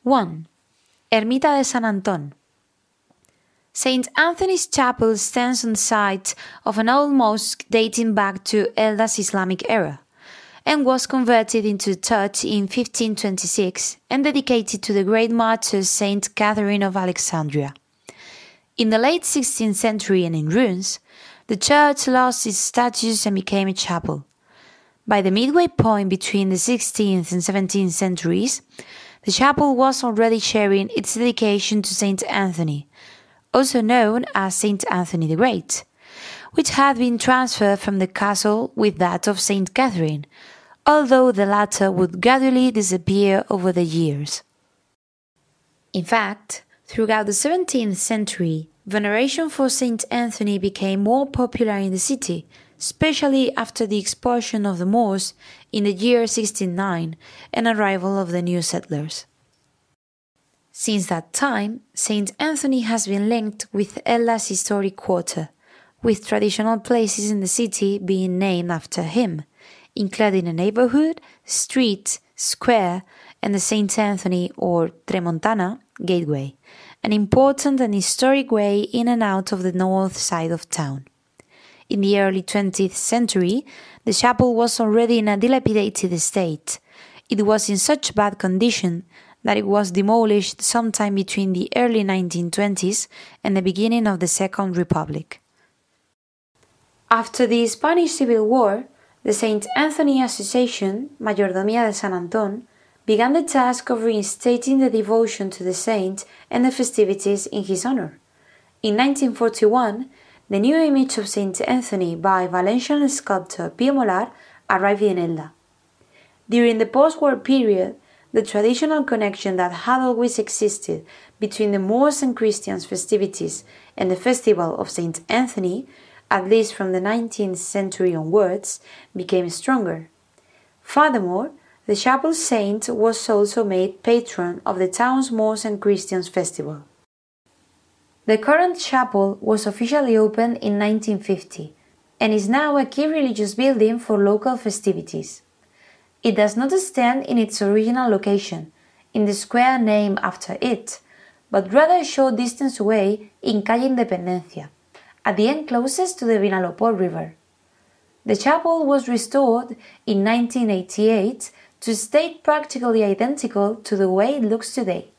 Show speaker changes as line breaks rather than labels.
1. Ermita de San Antón. St. Anthony's Chapel stands on the site of an old mosque dating back to Elda's Islamic era, and was converted into a church in 1526 and dedicated to the great martyr Saint Catherine of Alexandria. In the late 16th century and in ruins, the church lost its status and became a chapel. By the midway point between the 16th and 17th centuries, the chapel was already sharing its dedication to Saint Anthony, also known as Saint Anthony the Great, which had been transferred from the castle with that of Saint Catherine, although the latter would gradually disappear over the years. In fact, throughout the 17th century, veneration for Saint Anthony became more popular in the city, especially after the expulsion of the Moors in the year 1609 and arrival of the new settlers. Since that time, Saint Anthony has been linked with Elda's historic quarter, with traditional places in the city being named after him, including a neighborhood, street, square, and the Saint Anthony or Tremontana gateway, an important and historic way in and out of the north side of town. In the early 20th century, the chapel was already in a dilapidated state. It was in such bad condition that it was demolished sometime between the early 1920s and the beginning of the Second Republic. After the Spanish Civil War, the St. Anthony Association, Mayordomía de San Antón, began the task of reinstating the devotion to the saint and the festivities in his honor. In 1941, the new image of St. Anthony by Valencian sculptor Pío Molar arrived in Elda. During the post-war period, the traditional connection that had always existed between the Moors and Christians' festivities and the festival of St. Anthony, at least from the 19th century onwards, became stronger. Furthermore, the chapel saint was also made patron of the town's Moors and Christians festival. The current chapel was officially opened in 1950 and is now a key religious building for local festivities. It does not stand in its original location, in the square named after it, but rather a short distance away in Calle Independencia, at the end closest to the Vinalopó River. The chapel was restored in 1988 to a state practically identical to the way it looks today.